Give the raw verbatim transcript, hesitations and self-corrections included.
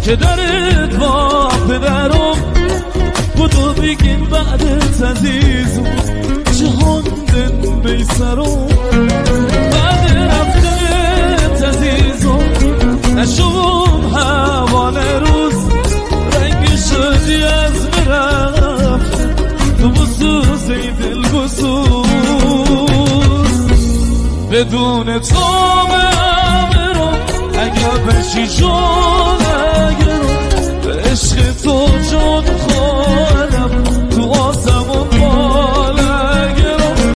که درت با پدرم بودو بگیم بعدت عزیزم جهان دن بیسرم بعد رفتنت عزیزم نشوم حوال روز رنگ شدی از برفت تو بسوز ای دل بسوز بدون تو مهمرم اگر بشی جون